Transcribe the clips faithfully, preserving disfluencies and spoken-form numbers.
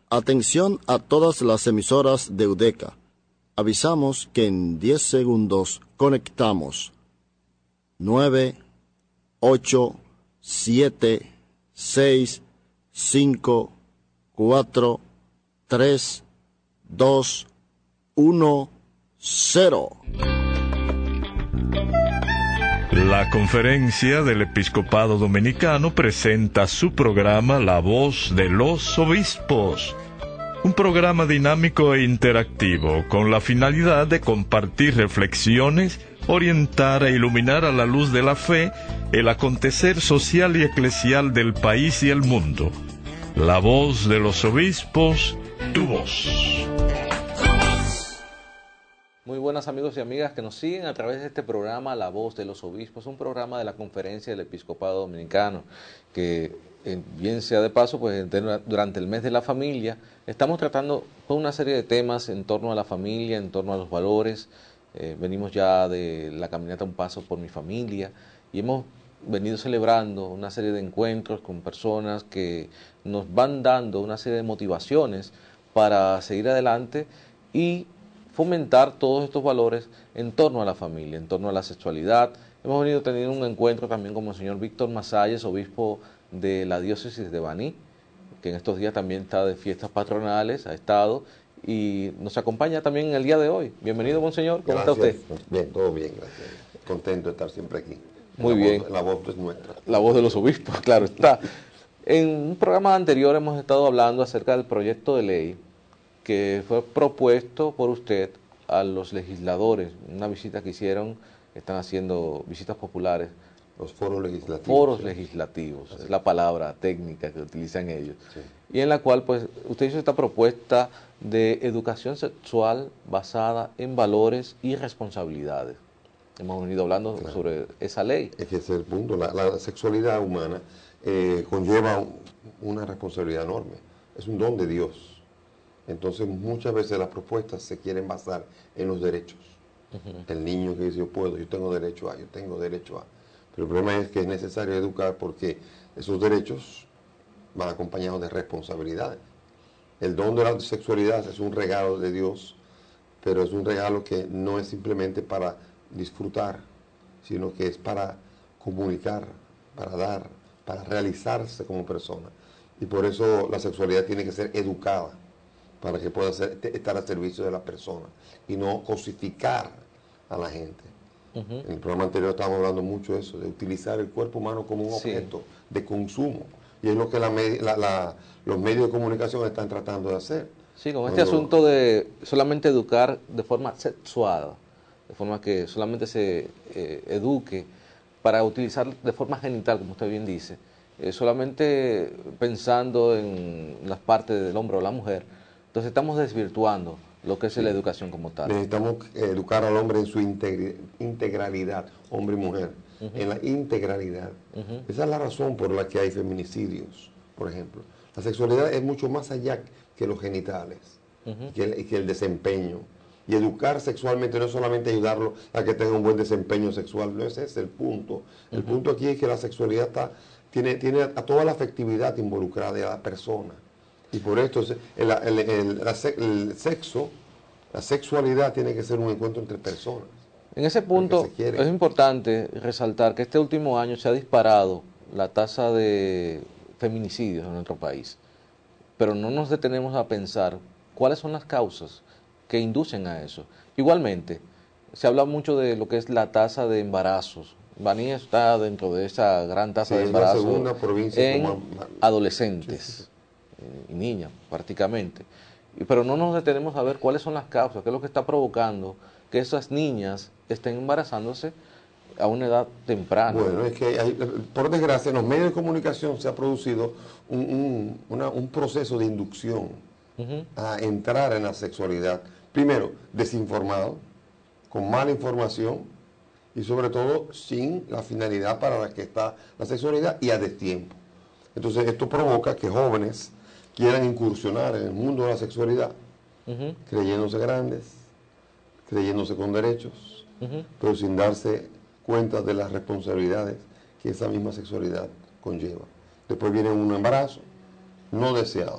Atención a todas las emisoras de UDECA. Avisamos que en diez segundos conectamos. nueve, ocho, siete, seis, cinco, cuatro, tres, dos, uno, cero. La Conferencia del Episcopado Dominicano presenta su programa La Voz de los Obispos, un programa dinámico e interactivo con la finalidad de compartir reflexiones, orientar e iluminar a la luz de la fe el acontecer social y eclesial del país y el mundo. La Voz de los Obispos, tu voz. Muy buenas amigos y amigas que nos siguen a través de este programa La Voz de los Obispos, un programa de la Conferencia del Episcopado Dominicano, que eh, bien sea de paso, pues durante el mes de la familia estamos tratando toda una serie de temas en torno a la familia, en torno a los valores. Eh, venimos ya de la caminata Un Paso por mi Familia y hemos venido celebrando una serie de encuentros con personas que nos van dando una serie de motivaciones para seguir adelante y fomentar todos estos valores en torno a la familia, en torno a la sexualidad. Hemos venido teniendo un encuentro también con el señor Víctor Masalles, obispo de la diócesis de Baní, que en estos días también está de fiestas patronales, ha estado, y nos acompaña también en el día de hoy. Bienvenido, monseñor, ¿cómo Gracias. está usted? Bien, todo bien, gracias. Contento de estar siempre aquí. Muy la bien. Voz, la voz es nuestra. La voz de los obispos, claro está. En un programa anterior hemos estado hablando acerca del proyecto de ley que fue propuesto por usted a los legisladores, una visita que hicieron, están haciendo visitas populares. Los foros legislativos. Foros sí. legislativos, Así. es la palabra técnica que utilizan ellos. Sí. Y en la cual pues usted hizo esta propuesta de educación sexual basada en valores y responsabilidades. Hemos venido hablando Claro. sobre esa ley. Es que ese es el punto. La, la sexualidad humana eh, conlleva un, una responsabilidad enorme. Es un don de Dios. Entonces muchas veces las propuestas se quieren basar en los derechos. Uh-huh. El niño que dice yo puedo, yo tengo derecho a, yo tengo derecho a. Pero el problema es que es necesario educar porque esos derechos van acompañados de responsabilidades. El don de la sexualidad es un regalo de Dios, pero es un regalo que no es simplemente para disfrutar, sino que es para comunicar, para dar, para realizarse como persona. Y por eso la sexualidad tiene que ser educada, para que pueda ser, estar al servicio de la persona y no cosificar a la gente. Uh-huh. En el programa anterior estábamos hablando mucho de eso, de utilizar el cuerpo humano como un sí. objeto de consumo. Y es lo que la, la, la, los medios de comunicación están tratando de hacer. Sí, con Cuando, este asunto de solamente educar de forma sexuada, de forma que solamente se eh, eduque para utilizar de forma genital, como usted bien dice, eh, solamente pensando en las partes del hombre o la mujer. Entonces estamos desvirtuando lo que es sí. la educación como tal. Necesitamos educar al hombre en su integri- integralidad, hombre y mujer, uh-huh. en la integralidad. Uh-huh. Esa es la razón por la que hay feminicidios, por ejemplo. La sexualidad es mucho más allá que los genitales, uh-huh. que, el, que el desempeño. Y educar sexualmente no es solamente ayudarlo a que tenga un buen desempeño sexual, no ese es el punto. El uh-huh. punto aquí es que la sexualidad está, tiene, tiene a toda la afectividad involucrada de la persona. Y por esto el, el, el, el sexo, la sexualidad tiene que ser un encuentro entre personas. En ese punto es importante resaltar que este último año se ha disparado la tasa de feminicidios en nuestro país, pero no nos detenemos a pensar cuáles son las causas que inducen a eso. Igualmente, se habla mucho de lo que es la tasa de embarazos. Baní está dentro de esa gran tasa sí, de embarazos en como... adolescentes. Sí, sí. y niñas prácticamente, pero no nos detenemos a ver cuáles son las causas, qué es lo que está provocando que esas niñas estén embarazándose a una edad temprana. Bueno, es que hay, por desgracia en los medios de comunicación se ha producido un, un, una, un proceso de inducción uh-huh. a entrar en la sexualidad, primero desinformado, con mala información y sobre todo sin la finalidad para la que está la sexualidad y a destiempo. Entonces esto provoca que jóvenes quieran incursionar en el mundo de la sexualidad, uh-huh. creyéndose grandes, creyéndose con derechos, uh-huh. pero sin darse cuenta de las responsabilidades que esa misma sexualidad conlleva. Después viene un embarazo no deseado,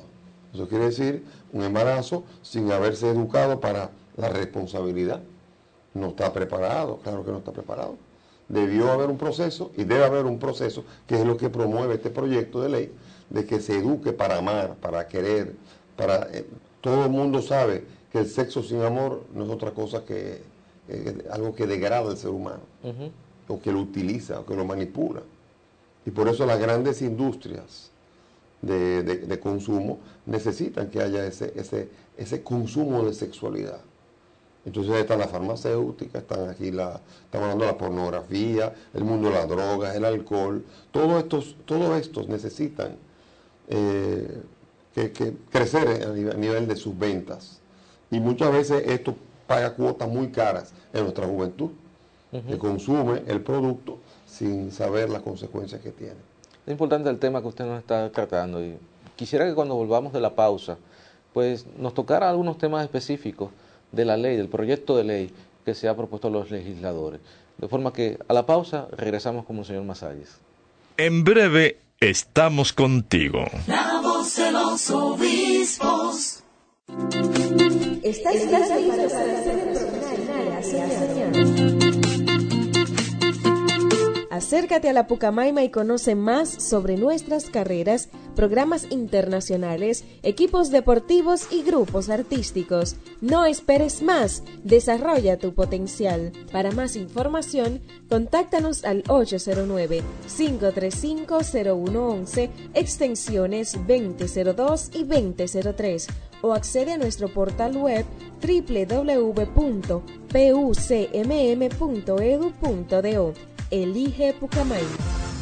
Eso quiere decir un embarazo sin haberse educado para la responsabilidad. No está preparado, claro que no está preparado. Debió haber un proceso y debe haber un proceso que es lo que promueve este proyecto de ley, de que se eduque para amar, para querer, para eh, todo el mundo sabe que el sexo sin amor no es otra cosa que eh, algo que degrada al ser humano, uh-huh. o que lo utiliza, o que lo manipula. Y por eso las grandes industrias de, de, de consumo necesitan que haya ese, ese, ese consumo de sexualidad. Entonces está la farmacéutica, están aquí la, estamos hablando de la pornografía, el mundo de las drogas, el alcohol, todos estos, todos estos necesitan eh, que, que crecer a nivel, a nivel de sus ventas. Y muchas veces esto paga cuotas muy caras en nuestra juventud, uh-huh. que consume el producto sin saber las consecuencias que tiene. Es importante el tema que usted nos está tratando y quisiera que cuando volvamos de la pausa, pues nos tocara algunos temas específicos de la ley, del proyecto de ley que se ha propuesto a los legisladores. De forma que a la pausa regresamos con el señor Masalles. En breve estamos contigo. La voz de los obispos. Estás listo para ser profesional. Acércate a la Pucamaima y conoce más sobre nuestras carreras, programas internacionales, equipos deportivos y grupos artísticos. No esperes más, desarrolla tu potencial. Para más información, contáctanos al ocho cero nueve, cinco tres cinco, cero uno once, extensiones veinte cero dos y veinte cero tres, o accede a nuestro portal web doble u doble u doble u punto p u c m m punto e d u punto d o. Elige Pucamaima.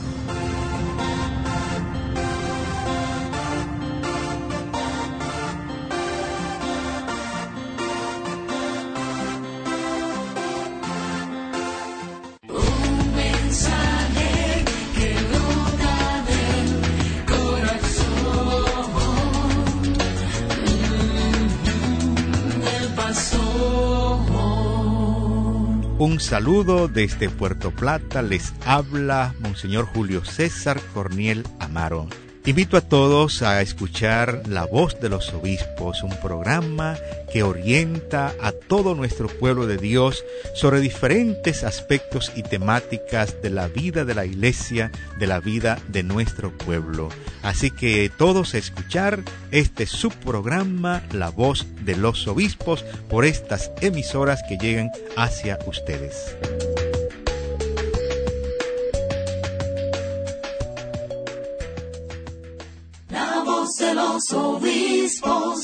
Un mensaje que brota del corazón del pastor. Un saludo desde Puerto Plata, les habla Monseñor Julio César Corniel Amaro. Invito a todos a escuchar La Voz de los Obispos, un programa que orienta a todo nuestro pueblo de Dios sobre diferentes aspectos y temáticas de la vida de la Iglesia, de la vida de nuestro pueblo. Así que todos a escuchar este subprograma La Voz de los Obispos por estas emisoras que llegan hacia ustedes. De los obispos,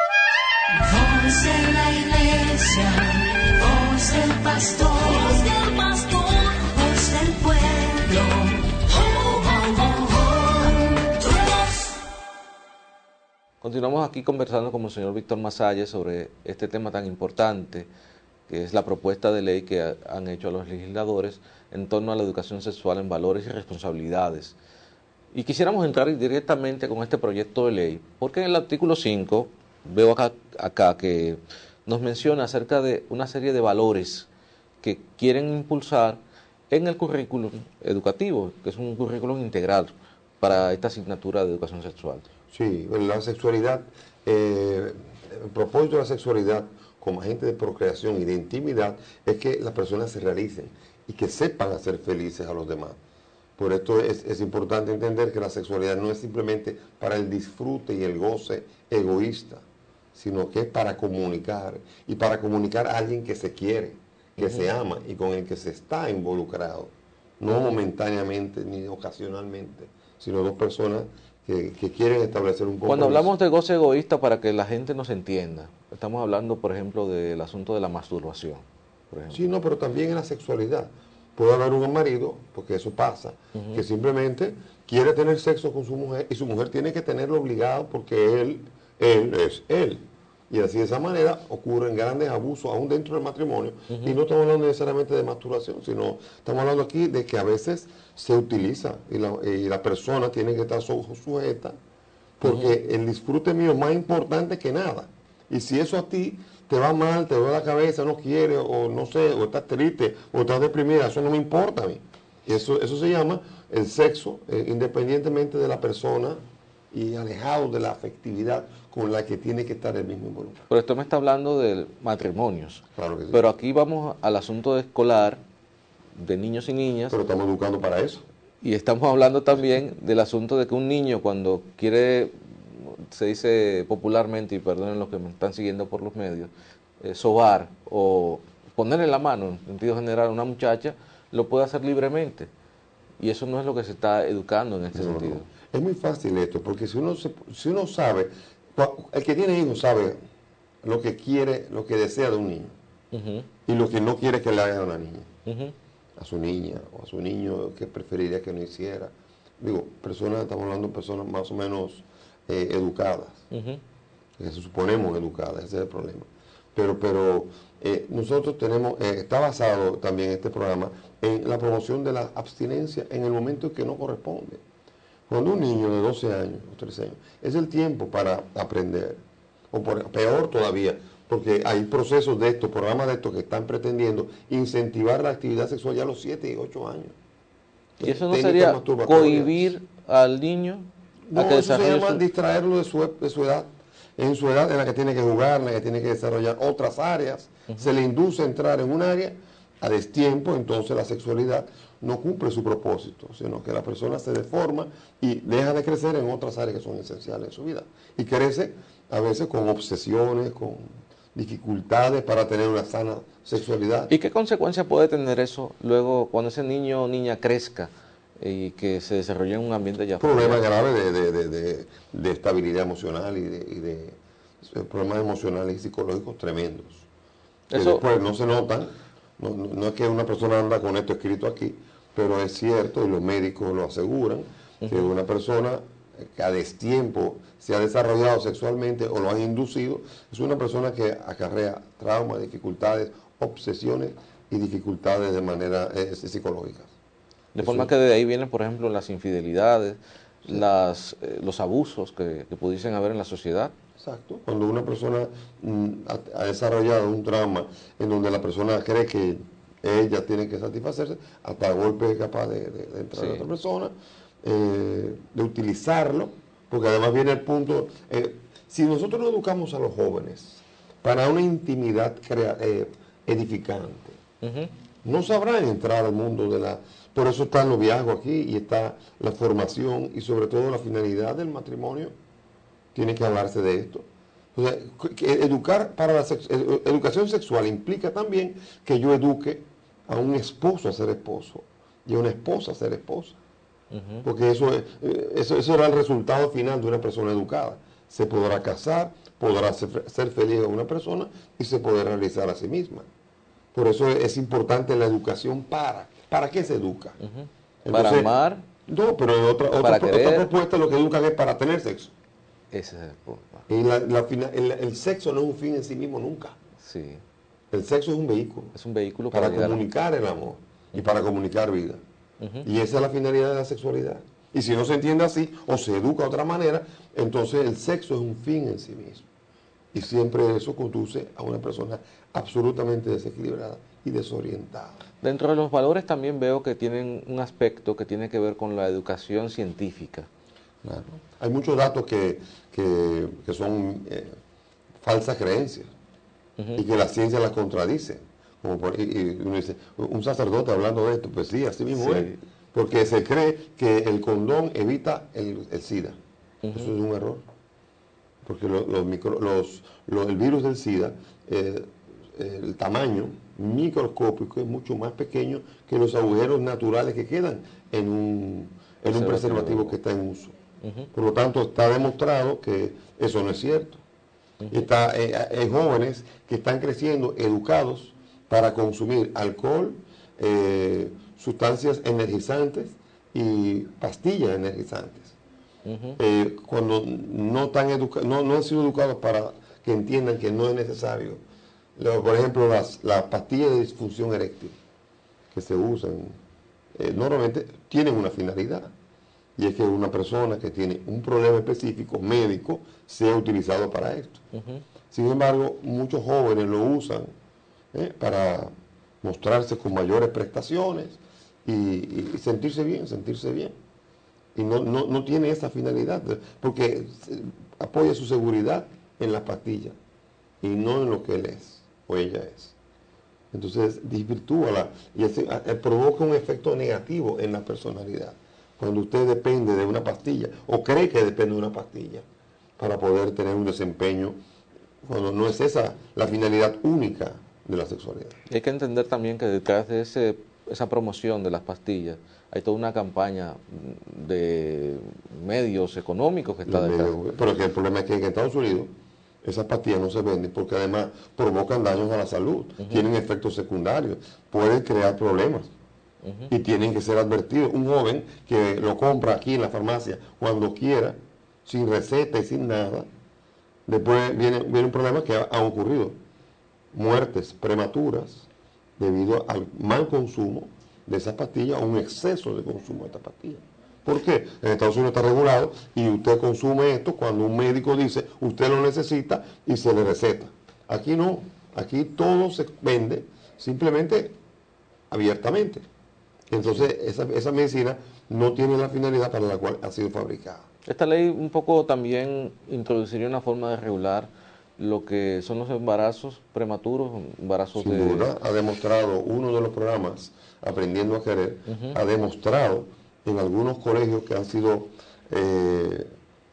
voz de la iglesia, voz del pastor, voz del pastor, voz del pueblo. Oh, oh, oh, oh. Tu voz. Continuamos aquí conversando con el señor Víctor Masalles sobre este tema tan importante que es la propuesta de ley que han hecho los legisladores en torno a la educación sexual en valores y responsabilidades. Y quisiéramos entrar directamente con este proyecto de ley, porque en el artículo cinco veo acá, acá que nos menciona acerca de una serie de valores que quieren impulsar en el currículum educativo, que es un currículum integral para esta asignatura de educación sexual. Sí, la sexualidad, eh, el propósito de la sexualidad como agente de procreación y de intimidad es que las personas se realicen y que sepan hacer felices a los demás. Por esto es, es importante entender que la sexualidad no es simplemente para el disfrute y el goce egoísta, sino que es para comunicar, y para comunicar a alguien que se quiere, que uh-huh. se ama y con el que se está involucrado, no momentáneamente ni ocasionalmente, sino dos personas que, que quieren establecer un compromiso. Cuando hablamos de goce egoísta, para que la gente nos entienda, estamos hablando, por ejemplo, del asunto de la masturbación. Por ejemplo. Sí, no, pero también en la sexualidad. Puede haber un marido, porque eso pasa, uh-huh. que simplemente quiere tener sexo con su mujer y su mujer tiene que tenerlo obligado porque él, él es él. Y así de esa manera ocurren grandes abusos aún dentro del matrimonio. Uh-huh. Y no estamos hablando necesariamente de masturbación, sino estamos hablando aquí de que a veces se utiliza y la, y la persona tiene que estar sujeta porque uh-huh. el disfrute mío es más importante que nada. Y si eso a ti te va mal, te duele la cabeza, no quieres, o no sé, o estás triste, o estás deprimida, eso no me importa a mí. Y eso, eso se llama el sexo, eh, independientemente de la persona y alejado de la afectividad con la que tiene que estar el mismo involucrado. Pero esto me está hablando de matrimonios. Claro que sí. Pero aquí vamos al asunto escolar de niños y niñas. Pero estamos educando para eso. Y estamos hablando también del asunto de que un niño cuando quiere, se dice popularmente, y perdonen los que me están siguiendo por los medios, eh, sobar o ponerle la mano, en sentido general, a una muchacha, lo puede hacer libremente. Y eso no es lo que se está educando en este No, sentido. no. Es muy fácil esto, porque si uno, se, si uno sabe, el que tiene hijos sabe lo que quiere, lo que desea de un niño, Uh-huh. y lo que no quiere que le haga a una niña. Uh-huh. A su niña o a su niño que preferiría que no hiciera. Digo, personas, estamos hablando de personas más o menos eh, educadas, Uh-huh. que se suponemos educadas, ese es el problema. Pero, pero eh, nosotros tenemos, eh, está basado también este programa en la promoción de la abstinencia en el momento en que no corresponde. Cuando un niño de doce años o trece años, es el tiempo para aprender, o por, peor todavía, porque hay procesos de estos, programas de estos que están pretendiendo incentivar la actividad sexual ya a los siete y ocho años. ¿Y eso no Técnicas sería masturbatorias. cohibir al niño No, a que eso se desarrolle llama su... distraerlo de su, de su edad, en su edad en la que tiene que jugar, en la que tiene que desarrollar otras áreas. Uh-huh. Se le induce a entrar en un área a destiempo, entonces la sexualidad no cumple su propósito, sino que la persona se deforma y deja de crecer en otras áreas que son esenciales en su vida. Y crece a veces con obsesiones, con dificultades para tener una sana sexualidad. ¿Y qué consecuencia puede tener eso luego cuando ese niño o niña crezca y que se desarrolle en un ambiente ya problemas graves de, de, de, de, de estabilidad emocional y de, y de problemas emocionales y psicológicos tremendos? Que eso, después no se notan, no, no, no es que una persona anda con esto escrito aquí, pero es cierto y los médicos lo aseguran, uh-huh. que una persona que a destiempo se ha desarrollado sexualmente o lo han inducido, es una persona que acarrea traumas, dificultades, obsesiones y dificultades de manera eh, psicológicas. De Eso. forma que de ahí vienen, por ejemplo, las infidelidades, sí. las, eh, los abusos que, que pudiesen haber en la sociedad. Exacto. Cuando una persona mm, ha, ha desarrollado un trauma en donde la persona cree que ella tiene que satisfacerse, hasta golpe es capaz de, de, de entrar sí. a otra persona, eh, de utilizarlo, porque además viene el punto, eh, si nosotros no educamos a los jóvenes para una intimidad crea, eh, edificante, uh-huh. no sabrán entrar al mundo de la... Por eso está el noviazgo aquí y está la formación y sobre todo la finalidad del matrimonio. Tiene que hablarse de esto. O sea, que educar para la sex, educación sexual implica también que yo eduque a un esposo a ser esposo y a una esposa a ser esposa. Uh-huh. Porque eso, eso, eso era el resultado final de una persona educada. Se podrá casar, podrá ser, ser feliz a una persona y se podrá realizar a sí misma. Por eso es importante la educación para. ¿Para qué se educa? Uh-huh. Entonces, para amar. No, pero otra, otra, otra propuesta lo que educan es para tener sexo. Ese es el punto. Y la, la, el, el sexo no es un fin en sí mismo nunca. Sí. El sexo es un vehículo. Es un vehículo para, para comunicar el amor uh-huh. y para comunicar vida. Uh-huh. Y esa es la finalidad de la sexualidad. Y si no se entiende así o se educa de otra manera, entonces el sexo es un fin en sí mismo. Y siempre eso conduce a una persona absolutamente desequilibrada y desorientada. Dentro de los valores también veo que tienen un aspecto que tiene que ver con la educación científica. Claro. Hay muchos datos que, que, que son eh, falsas creencias uh-huh. y que la ciencia las contradice. Como por, y, y uno dice, un sacerdote hablando de esto, pues sí, así mismo sí. es. Porque se cree que el condón evita el, el SIDA. Uh-huh. Eso es un error. Porque lo, los micro, los, los, el virus del SIDA, eh, el tamaño microscópico es mucho más pequeño que los agujeros naturales que quedan en un, en un preservativo que está en uso. Uh-huh. Por lo tanto, está demostrado que eso no es cierto. Uh-huh. Está eh, en jóvenes que están creciendo educados para consumir alcohol, eh, sustancias energizantes y pastillas energizantes. Uh-huh. Eh, cuando no, están educa- no, no han sido educados para que entiendan que no es necesario. Lo, por ejemplo, las, las pastillas de disfunción eréctil que se usan eh, normalmente tienen una finalidad. Y es que una persona que tiene un problema específico médico sea utilizado para esto. Uh-huh. Sin embargo, muchos jóvenes lo usan eh, para mostrarse con mayores prestaciones y, y sentirse bien, sentirse bien. y no, no, no tiene esa finalidad, porque apoya su seguridad en las pastillas y no en lo que él es o ella es. Entonces desvirtúa la, y ese, a, provoca un efecto negativo en la personalidad. Cuando usted depende de una pastilla o cree que depende de una pastilla para poder tener un desempeño, cuando no es esa la finalidad única de la sexualidad. Y hay que entender también que detrás de ese, esa promoción de las pastillas hay toda una campaña de medios económicos que está Los detrás. medios, pero que el problema es que en Estados Unidos esas pastillas no se venden porque además provocan daños a la salud, uh-huh. tienen efectos secundarios, pueden crear problemas uh-huh. y tienen que ser advertidos. Un joven que lo compra aquí en la farmacia cuando quiera, sin receta y sin nada, después viene, viene un problema que ha, ha ocurrido. Muertes prematuras debido al mal consumo de esas pastillas o un exceso de consumo de estas pastillas. ¿Por qué? En Estados Unidos está regulado y usted consume esto cuando un médico dice usted lo necesita y se le receta. Aquí no, aquí todo se vende simplemente abiertamente. Entonces esa, esa medicina no tiene la finalidad para la cual ha sido fabricada. Esta ley un poco también introduciría una forma de regular lo que son los embarazos prematuros, embarazos Sin de... duda, ha demostrado uno de los programas, Aprendiendo a Querer, uh-huh. ha demostrado en algunos colegios que han sido eh,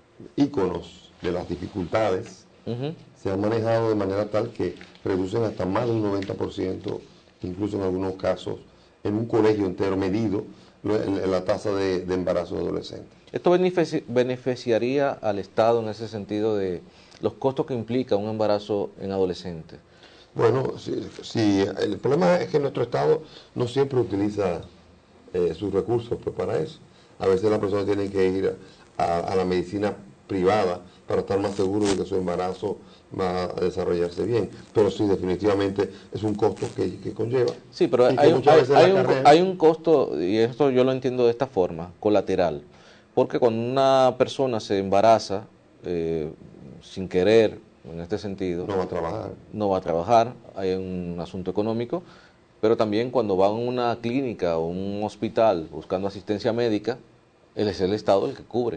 íconos de las dificultades, uh-huh. se han manejado de manera tal que reducen hasta más de un noventa por ciento, incluso en algunos casos, en un colegio entero medido, en, en la tasa de, de embarazo de adolescentes. ¿Esto benefici- beneficiaría al Estado en ese sentido de los costos que implica un embarazo en adolescentes? Bueno, sí, sí, el problema es que nuestro Estado no siempre utiliza eh, sus recursos pues, para eso. A veces las personas tienen que ir a, a la medicina privada para estar más seguros de que su embarazo va a desarrollarse bien. Pero sí, definitivamente es un costo que, que conlleva. Sí, pero hay, hay, hay, un, hay un costo, y esto yo lo entiendo de esta forma, colateral. Porque cuando una persona se embaraza eh, sin querer, en este sentido, no va a trabajar. No va a trabajar, hay un asunto económico, pero también cuando va a una clínica o un hospital buscando asistencia médica, él es el Estado el que cubre.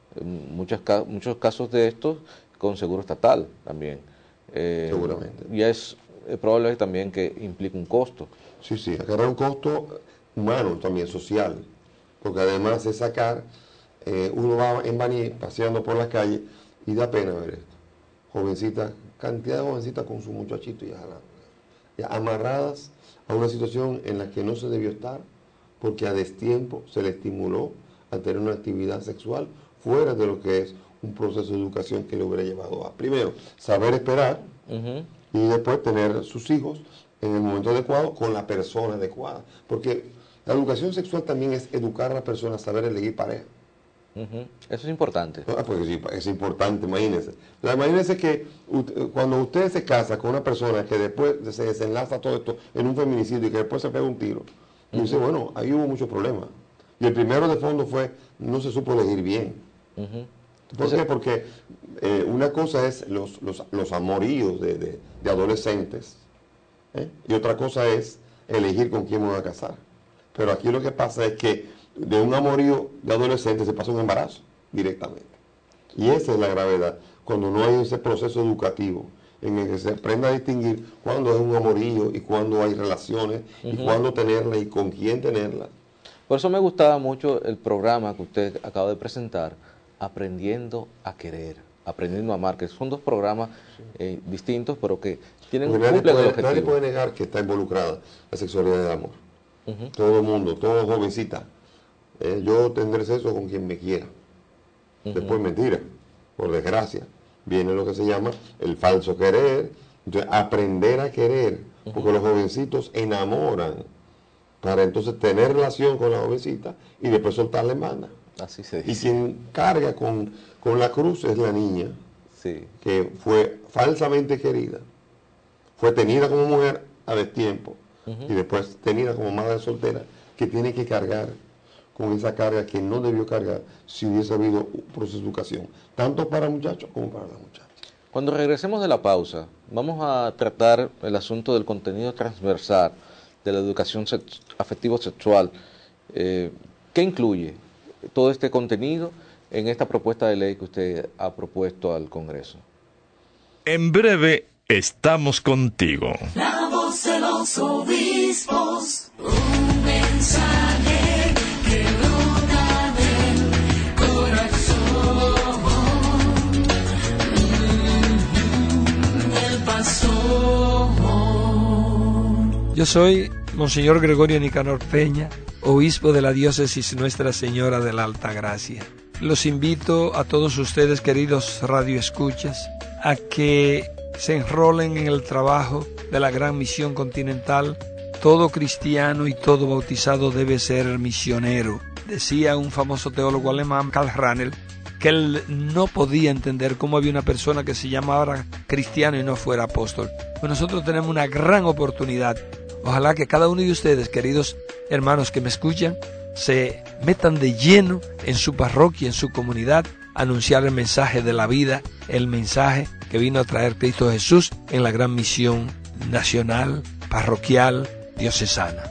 En muchos, muchos casos de estos con seguro estatal también. Eh, Seguramente. Y es, es probable también que implique un costo. Sí, sí, agarrar un costo humano también, social, porque además de sacar, eh, uno va en Baní paseando por la calle y da pena ver esto. Jovencitas, cantidad de jovencitas con su muchachito ya, ya amarradas a una situación en la que no se debió estar, porque a destiempo se le estimuló a tener una actividad sexual fuera de lo que es un proceso de educación que le hubiera llevado a, primero, saber esperar, uh-huh. y después tener sus hijos en el momento adecuado con la persona adecuada, porque la educación sexual también es educar a la persona a saber elegir pareja. Uh-huh. Eso es importante. Ah, pues sí, es importante, imagínense. La, imagínense que usted, cuando usted se casa con una persona que después se desenlaza todo esto en un feminicidio y que después se pega un tiro, uh-huh. y dice, bueno, ahí hubo muchos problemas. Y el primero de fondo fue, no se supo elegir bien. Uh-huh. ¿Por qué? Porque eh, una cosa es los, los, los amoríos de, de, de adolescentes, ¿eh? y otra cosa es elegir con quién me voy a casar. Pero aquí lo que pasa es que de un amorío de adolescente se pasa un embarazo directamente. Y esa es la gravedad, cuando no hay ese proceso educativo en el que se aprenda a distinguir cuándo es un amorío y cuándo hay relaciones, uh-huh. y cuándo tenerlas y con quién tenerlas. Por eso me gustaba mucho el programa que usted acaba de presentar, Aprendiendo a Querer, Aprendiendo a Amar, que son dos programas eh, distintos, pero que tienen un nadie, puede, el objetivo. Nadie puede negar que está involucrada la sexualidad del amor. Uh-huh. Todo el mundo, todo jovencita. Eh, yo tendré sexo con quien me quiera. Uh-huh. Después mentira, por desgracia. Viene lo que se llama el falso querer. Entonces, aprender a querer, uh-huh. porque los jovencitos enamoran para entonces tener relación con la jovencita y después soltarla en banda. Así se dice. Y quien carga con, con la cruz es la niña, sí. que fue falsamente querida, fue tenida como mujer a destiempo, uh-huh. y después tenida como madre soltera, que tiene que cargar con esa carga que no debió cargar si hubiese habido un proceso de educación, tanto para muchachos como para las muchachas. Cuando regresemos de la pausa, vamos a tratar el asunto del contenido transversal de la educación sex- afectivo-sexual. Eh, ¿Qué incluye? todo este contenido en esta propuesta de ley que usted ha propuesto al Congreso? En breve estamos contigo. La voz de los obispos, un mensaje que brota del corazón del pastor. Yo soy Monseñor Gregorio Nicanor Peña, obispo de la diócesis Nuestra Señora de la Altagracia. Los invito a todos ustedes, queridos radioescuchas, a que se enrolen en el trabajo de la gran misión continental. Todo cristiano y todo bautizado debe ser misionero. Decía un famoso teólogo alemán, Karl Rahner, que él no podía entender cómo había una persona que se llamara cristiano y no fuera apóstol. Pues nosotros tenemos una gran oportunidad. Ojalá que cada uno de ustedes, queridos hermanos que me escuchan, se metan de lleno en su parroquia, en su comunidad, a anunciar el mensaje de la vida, el mensaje que vino a traer Cristo Jesús en la gran misión nacional, parroquial, diocesana.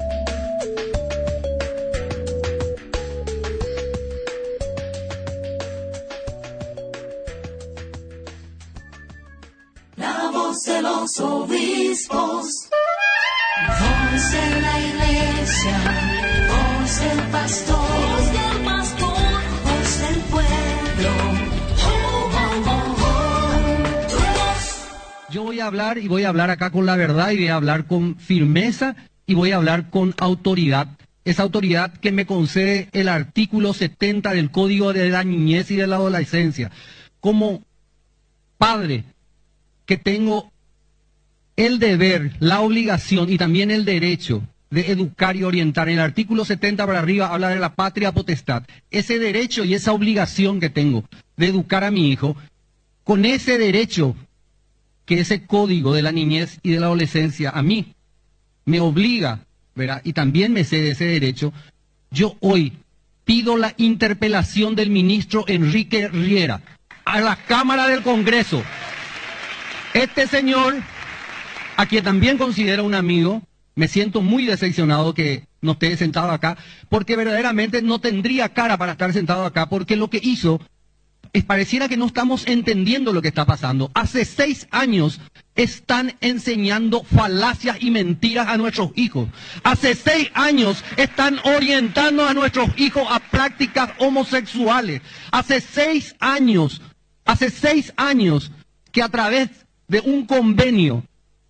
La voz de los obispos, voz de la iglesia, voz del pastor, voz del pastor, voz del pueblo. Oh, oh, oh, oh. Tu voz. Yo voy a hablar y voy a hablar acá con la verdad y voy a hablar con firmeza y voy a hablar con autoridad. Esa autoridad que me concede el artículo setenta del Código de la Niñez y de la Adolescencia. Como padre que tengo el deber, la obligación y también el derecho de educar y orientar. En el artículo setenta para arriba habla de la patria potestad. Ese derecho y esa obligación que tengo de educar a mi hijo, con ese derecho que ese código de la niñez y de la adolescencia a mí me obliga, ¿verdad? Y también me cede ese derecho, yo hoy pido la interpelación del ministro Enrique Riera a la Cámara del Congreso. Este señor, a quien también considero un amigo, me siento muy decepcionado que no esté sentado acá, porque verdaderamente no tendría cara para estar sentado acá, porque lo que hizo es pareciera que no estamos entendiendo lo que está pasando. Hace seis años están enseñando falacias y mentiras a nuestros hijos. Hace seis años están orientando a nuestros hijos a prácticas homosexuales. Hace seis años, hace seis años que a través de un convenio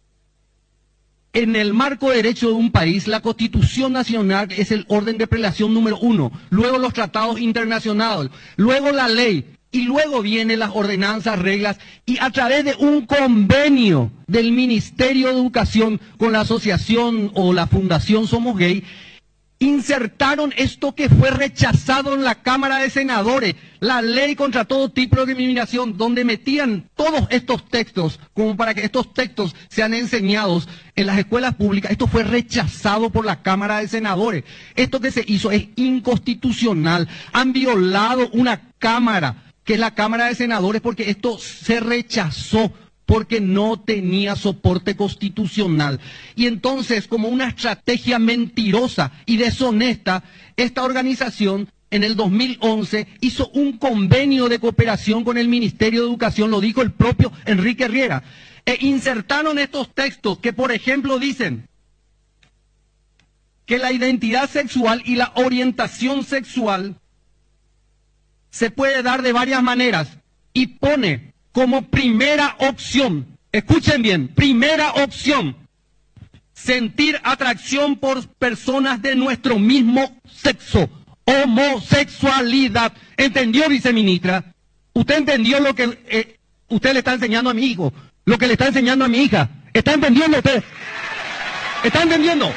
en el marco de derecho de un país, la Constitución Nacional es el orden de prelación número uno, luego los tratados internacionales, luego la ley, y luego vienen las ordenanzas, reglas, y a través de un convenio del Ministerio de Educación con la asociación o la Fundación Somos Gay, insertaron esto que fue rechazado en la Cámara de Senadores, la ley contra todo tipo de discriminación, donde metían todos estos textos, como para que estos textos sean enseñados en las escuelas públicas. Esto fue rechazado por la Cámara de Senadores. Esto que se hizo es inconstitucional. Han violado una Cámara, que es la Cámara de Senadores, porque esto se rechazó, porque no tenía soporte constitucional. Y entonces, como una estrategia mentirosa y deshonesta, esta organización en el dos mil once hizo un convenio de cooperación con el Ministerio de Educación, lo dijo el propio Enrique Riera, e insertaron estos textos que, por ejemplo, dicen que la identidad sexual y la orientación sexual se puede dar de varias maneras, y pone como primera opción, escuchen bien, primera opción, sentir atracción por personas de nuestro mismo sexo, homosexualidad. ¿Entendió, viceministra? ¿Usted entendió lo que eh, usted le está enseñando a mi hijo? Lo que le está enseñando a mi hija. ¿Está entendiendo usted? ¿Está entendiendo?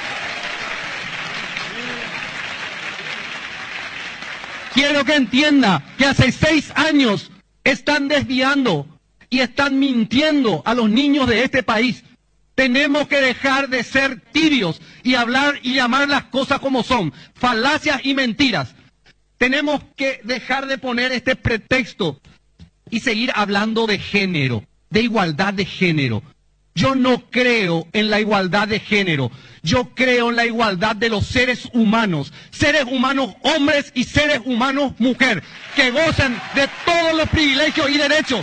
Quiero que entienda que hace seis años están desviando y están mintiendo a los niños de este país. Tenemos que dejar de ser tibios y hablar y llamar las cosas como son, falacias y mentiras. Tenemos que dejar de poner este pretexto y seguir hablando de género, de igualdad de género. Yo no creo en la igualdad de género. Yo creo en la igualdad de los seres humanos. Seres humanos hombres y seres humanos mujer. Que gozan de todos los privilegios y derechos.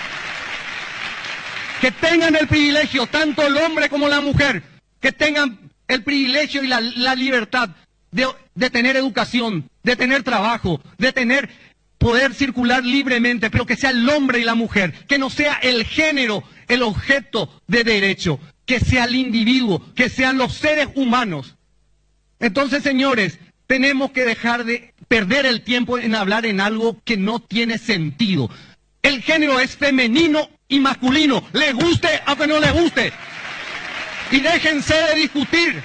Que tengan el privilegio, tanto el hombre como la mujer. Que tengan el privilegio y la, la libertad de, de tener educación, de tener trabajo, de tener poder circular libremente, pero que sea el hombre y la mujer, que no sea el género el objeto de derecho, que sea el individuo, que sean los seres humanos. Entonces, señores, tenemos que dejar de perder el tiempo en hablar en algo que no tiene sentido. El género es femenino y masculino, les guste o que no les guste. Y déjense de discutir.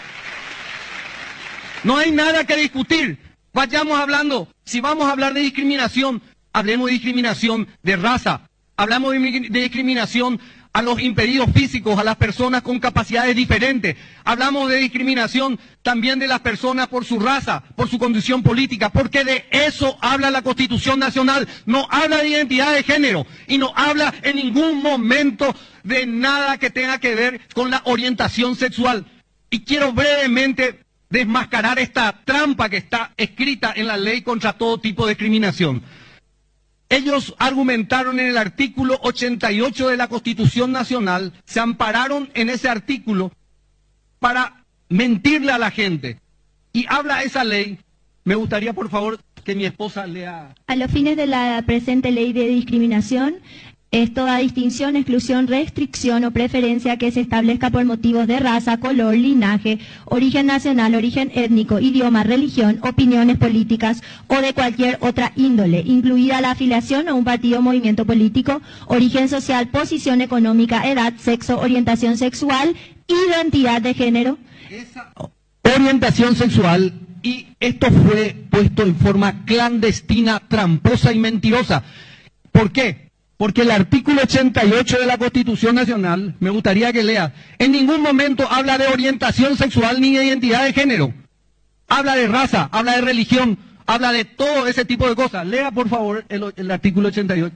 No hay nada que discutir. Vayamos hablando, si vamos a hablar de discriminación, hablemos de discriminación de raza, hablamos de, de discriminación a los impedidos físicos, a las personas con capacidades diferentes, hablamos de discriminación también de las personas por su raza, por su condición política, porque de eso habla la Constitución Nacional, no habla de identidad de género y no habla en ningún momento de nada que tenga que ver con la orientación sexual. Y quiero brevemente desmascarar esta trampa que está escrita en la ley contra todo tipo de discriminación. Ellos argumentaron en el artículo ochenta y ocho de la Constitución Nacional, se ampararon en ese artículo para mentirle a la gente. Y habla esa ley, me gustaría por favor que mi esposa lea. A los fines de la presente ley de discriminación, es toda distinción, exclusión, restricción o preferencia que se establezca por motivos de raza, color, linaje, origen nacional, origen étnico, idioma, religión, opiniones políticas o de cualquier otra índole, incluida la afiliación a un partido o movimiento político, origen social, posición económica, edad, sexo, orientación sexual, identidad de género. Esa orientación sexual, y esto fue puesto en forma clandestina, tramposa y mentirosa. ¿Por qué? Porque el artículo ochenta y ocho de la Constitución Nacional, me gustaría que lea, en ningún momento habla de orientación sexual ni de identidad de género. Habla de raza, habla de religión, habla de todo ese tipo de cosas. Lea, por favor, el, el artículo ochenta y ocho.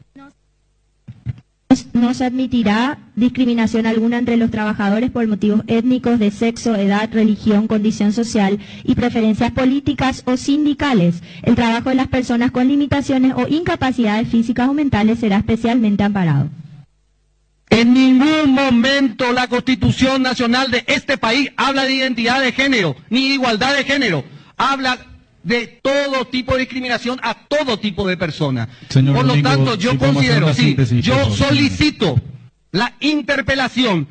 No se admitirá discriminación alguna entre los trabajadores por motivos étnicos, de sexo, edad, religión, condición social y preferencias políticas o sindicales. El trabajo de las personas con limitaciones o incapacidades físicas o mentales será especialmente amparado. En ningún momento la Constitución Nacional de este país habla de identidad de género, ni de igualdad de género. Habla de todo tipo de discriminación a todo tipo de personas. Señor Por lo Domingo, tanto, yo si considero, sí, síntesis, yo solicito la interpelación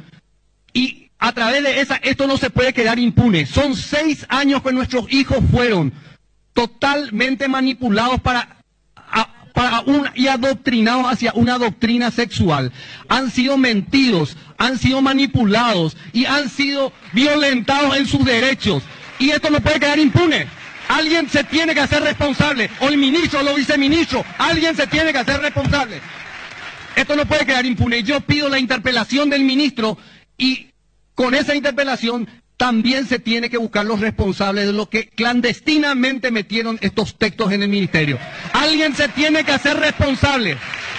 y a través de esa, esto no se puede quedar impune. Son seis años que nuestros hijos fueron totalmente manipulados para, a, para un, y adoctrinados hacia una doctrina sexual. Han sido mentidos, han sido manipulados y han sido violentados en sus derechos. Y esto no puede quedar impune. Alguien se tiene que hacer responsable, o el ministro o los viceministros, alguien se tiene que hacer responsable. Esto no puede quedar impune. Yo pido la interpelación del ministro y con esa interpelación también se tiene que buscar los responsables de lo que clandestinamente metieron estos textos en el ministerio. Alguien se tiene que hacer responsable.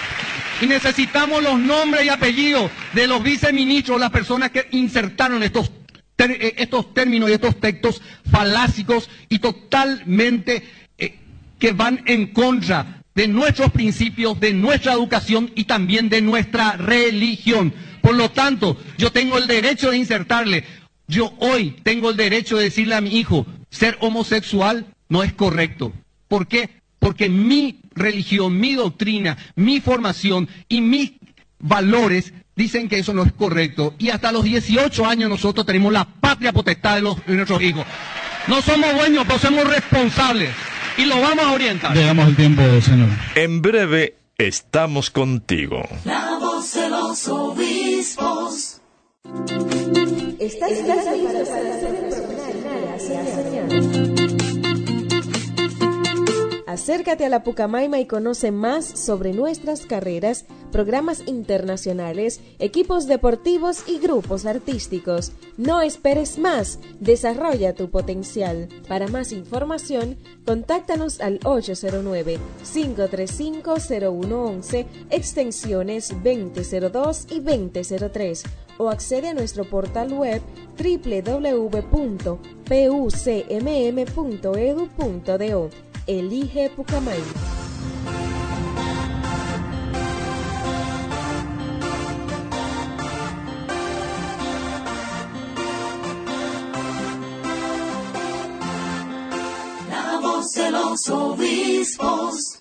Y necesitamos los nombres y apellidos de los viceministros, las personas que insertaron estos Ter, estos términos y estos textos falásicos y totalmente eh, que van en contra de nuestros principios, de nuestra educación y también de nuestra religión. Por lo tanto, yo tengo el derecho de insertarle, yo hoy tengo el derecho de decirle a mi hijo, ser homosexual no es correcto. ¿Por qué? Porque mi religión, mi doctrina, mi formación y mis valores dicen que eso no es correcto. Y hasta los dieciocho años nosotros tenemos la patria potestad de, los, de nuestros hijos. No somos buenos, pero somos responsables. Y lo vamos a orientar. Le damos el tiempo, señor. En breve estamos contigo. La voz de los obispos. Estás listo para hacer el programa, señor. Acércate a la Pucamaima y conoce más sobre nuestras carreras, programas internacionales, equipos deportivos y grupos artísticos. No esperes más, desarrolla tu potencial. Para más información, contáctanos al ocho cero nueve, cinco tres cinco, cero uno once, extensiones veinte cero dos y veinte cero tres, o accede a nuestro portal web doble u doble u doble u punto p u c m m punto e d u punto d o. Elige Pucamaima. La voz de los obispos,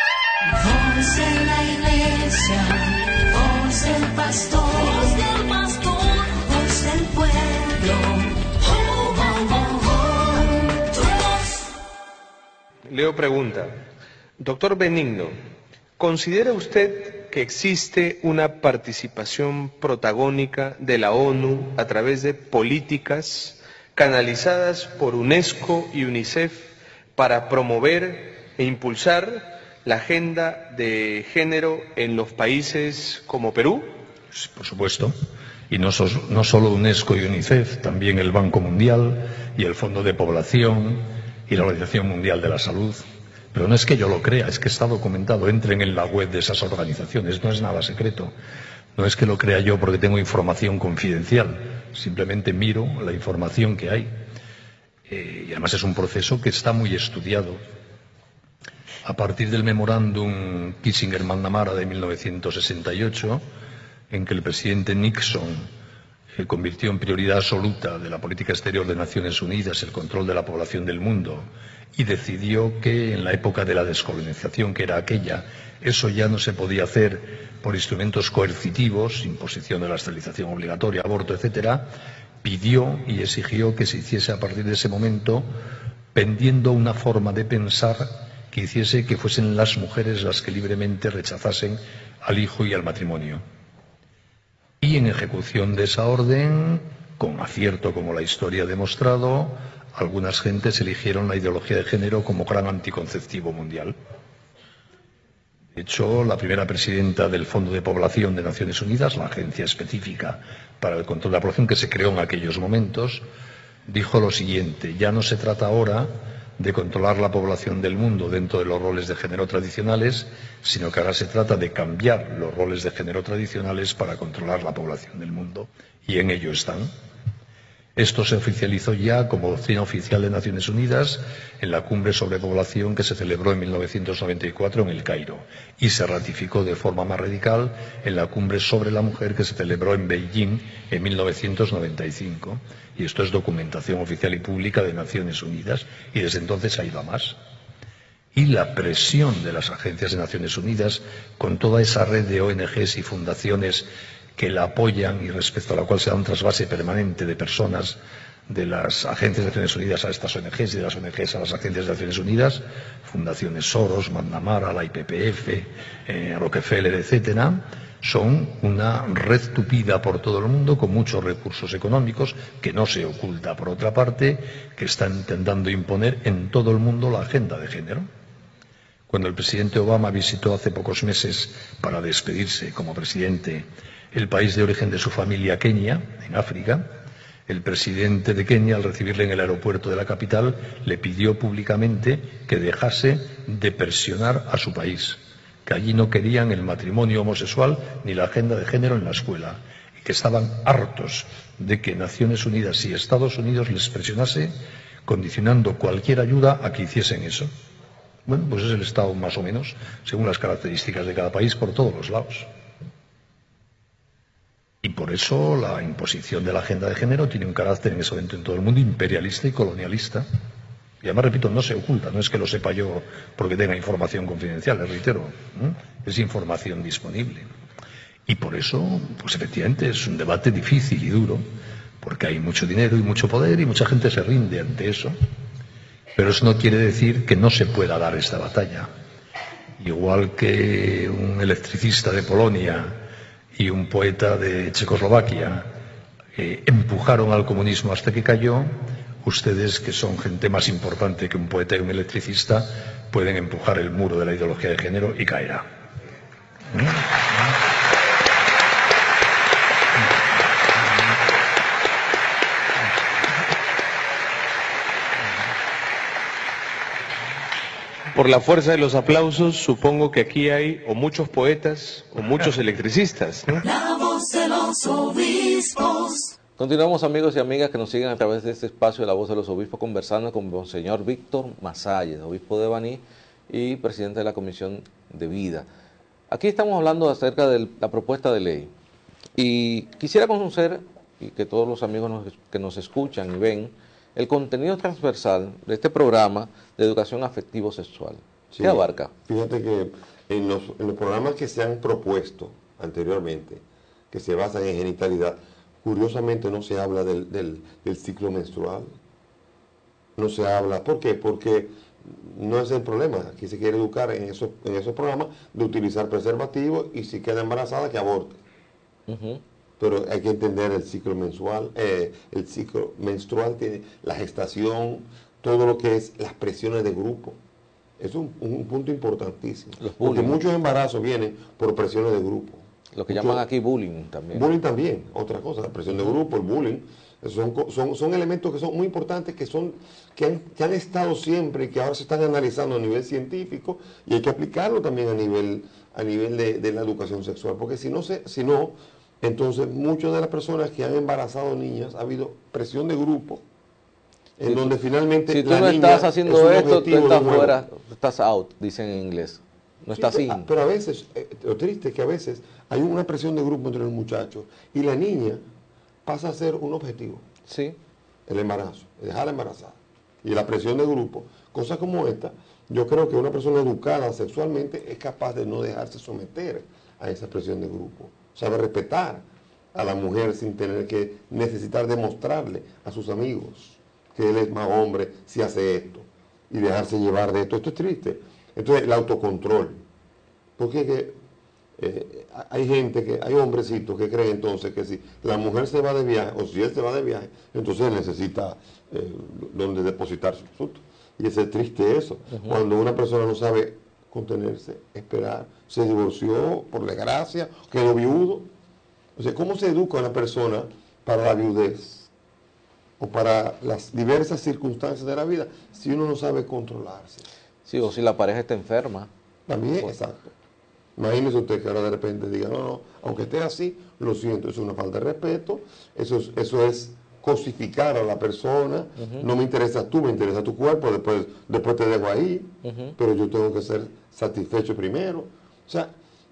voz de la iglesia, voz del pastor, voz del pastor, voz del pueblo. Oh, oh, oh, oh, tu voz. Leo pregunta, doctor Benigno, ¿considera usted que existe una participación protagónica de la ONU a través de políticas canalizadas por UNESCO y UNICEF para promover e impulsar la agenda de género en los países como Perú? Por supuesto. Y no, so, no solo UNESCO y UNICEF, también el Banco Mundial y el Fondo de Población y la Organización Mundial de la Salud. Pero no es que yo lo crea, es que está documentado. Entren en la web de esas organizaciones, no es nada secreto. No es que lo crea yo porque tengo información confidencial, simplemente miro la información que hay. Eh, y además es un proceso que está muy estudiado. A partir del memorándum Kissinger-McNamara de mil novecientos sesenta y ocho, en que el presidente Nixon eh, convirtió en prioridad absoluta de la política exterior de Naciones Unidas el control de la población del mundo y decidió que en la época de la descolonización, que era aquella, eso ya no se podía hacer por instrumentos coercitivos, imposición de la esterilización obligatoria, aborto, etcétera, pidió y exigió que se hiciese a partir de ese momento pendiendo una forma de pensar que hiciese que fuesen las mujeres las que libremente rechazasen al hijo y al matrimonio. Y en ejecución de esa orden, con acierto como la historia ha demostrado, algunas gentes eligieron la ideología de género como gran anticonceptivo mundial. De hecho, la primera presidenta del Fondo de Población de Naciones Unidas, la agencia específica para el control de la población que se creó en aquellos momentos, dijo lo siguiente: ya no se trata ahora de controlar la población del mundo dentro de los roles de género tradicionales, sino que ahora se trata de cambiar los roles de género tradicionales para controlar la población del mundo. Y en ello están. Esto se oficializó ya como doctrina oficial de Naciones Unidas en la Cumbre sobre Población que se celebró en mil novecientos noventa y cuatro en El Cairo y se ratificó de forma más radical en la Cumbre sobre la Mujer que se celebró en Beijing en mil novecientos noventa y cinco. Y esto es documentación oficial y pública de Naciones Unidas y desde entonces ha ido a más. Y la presión de las agencias de Naciones Unidas con toda esa red de O N Ges y fundaciones que la apoyan y respecto a la cual se da un trasvase permanente de personas de las agencias de Naciones Unidas a estas O N Ges y de las O N Ges a las agencias de Naciones Unidas, fundaciones Soros, McNamara, la I P P F, eh, Rockefeller, etcétera, son una red tupida por todo el mundo con muchos recursos económicos que no se oculta por otra parte, que están intentando imponer en todo el mundo la agenda de género. Cuando el presidente Obama visitó hace pocos meses para despedirse como presidente el país de origen de su familia, Kenia, en África, el presidente de Kenia, al recibirle en el aeropuerto de la capital, le pidió públicamente que dejase de presionar a su país, que allí no querían el matrimonio homosexual ni la agenda de género en la escuela, y que estaban hartos de que Naciones Unidas y Estados Unidos les presionase, condicionando cualquier ayuda a que hiciesen eso. Bueno, pues es el Estado más o menos, según las características de cada país, por todos los lados. Y por eso la imposición de la agenda de género tiene un carácter en ese momento en todo el mundo imperialista y colonialista. Y además, repito, no se oculta, no es que lo sepa yo porque tenga información confidencial, les reitero, ¿eh? Es información disponible. Y por eso, pues efectivamente, es un debate difícil y duro, porque hay mucho dinero y mucho poder y mucha gente se rinde ante eso. Pero eso no quiere decir que no se pueda dar esta batalla. Igual que un electricista de Polonia y un poeta de Checoslovaquia eh, empujaron al comunismo hasta que cayó, ustedes, que son gente más importante que un poeta y un electricista, pueden empujar el muro de la ideología de género y caerá. Por la fuerza de los aplausos, supongo que aquí hay o muchos poetas o muchos electricistas, ¿no? La voz de los obispos. Continuamos, amigos y amigas que nos siguen a través de este espacio de La Voz de los Obispos, conversando con Monseñor Víctor Masalles, obispo de Baní y presidente de la Comisión de Vida. Aquí estamos hablando acerca de la propuesta de ley y quisiera conocer, y que todos los amigos nos, que nos escuchan y ven, el contenido transversal de este programa de educación afectivo-sexual. Sí, ¿Qué abarca? Fíjate que en los, en los programas que se han propuesto anteriormente, que se basan en genitalidad, curiosamente no se habla del, del, del ciclo menstrual. No se habla. ¿Por qué? Porque no es el problema. Aquí se quiere educar en esos, en esos programas de utilizar preservativos y si queda embarazada que aborte. Uh-huh. Pero hay que entender el ciclo mensual, eh, el ciclo menstrual tiene la gestación, todo lo que es las presiones de grupo. Es un, un punto importantísimo. Porque muchos embarazos vienen por presiones de grupo. Lo que Mucho, llaman aquí bullying también. Bullying también, otra cosa, la presión de grupo, el bullying. Son, son, son elementos que son muy importantes, que, son, que, han, que han estado siempre y que ahora se están analizando a nivel científico y hay que aplicarlo también a nivel, a nivel de, de la educación sexual. Porque si no, se, si no entonces, muchas de las personas que han embarazado niñas, ha habido presión de grupo, en si donde tú, finalmente si tú la no niña estás haciendo esto, tú estás fuera, fuera, estás out, dicen en inglés. No sí, estás pero, in. pero a veces, eh, lo triste es que a veces hay una presión de grupo entre los muchachos y la niña pasa a ser un objetivo. Sí. El embarazo, dejarla embarazada. Y la presión de grupo, cosas como esta, yo creo que una persona educada sexualmente es capaz de no dejarse someter a esa presión de grupo. Sabe respetar a la mujer sin tener que necesitar demostrarle a sus amigos que él es más hombre si hace esto y dejarse llevar de esto. Esto es triste. Entonces, el autocontrol. Porque que, eh, hay gente, que hay hombrecitos que creen entonces que si la mujer se va de viaje o si él se va de viaje, entonces él necesita eh, donde depositar su asunto. Y es triste eso. Uh-huh. Cuando una persona no sabe contenerse, esperar, se divorció por desgracia, quedó viudo. O sea, ¿cómo se educa a una persona para la viudez o para las diversas circunstancias de la vida si uno no sabe controlarse? Sí, o si la pareja está enferma. También, pues. Exacto. Imagínese usted que ahora de repente diga, no, no, aunque esté así, lo siento, eso es una falta de respeto, eso es, eso es cosificar a la persona, uh-huh. No me interesa tú, me interesa tu cuerpo, después, después te dejo ahí, uh-huh. Pero yo tengo que ser satisfecho primero. O sea,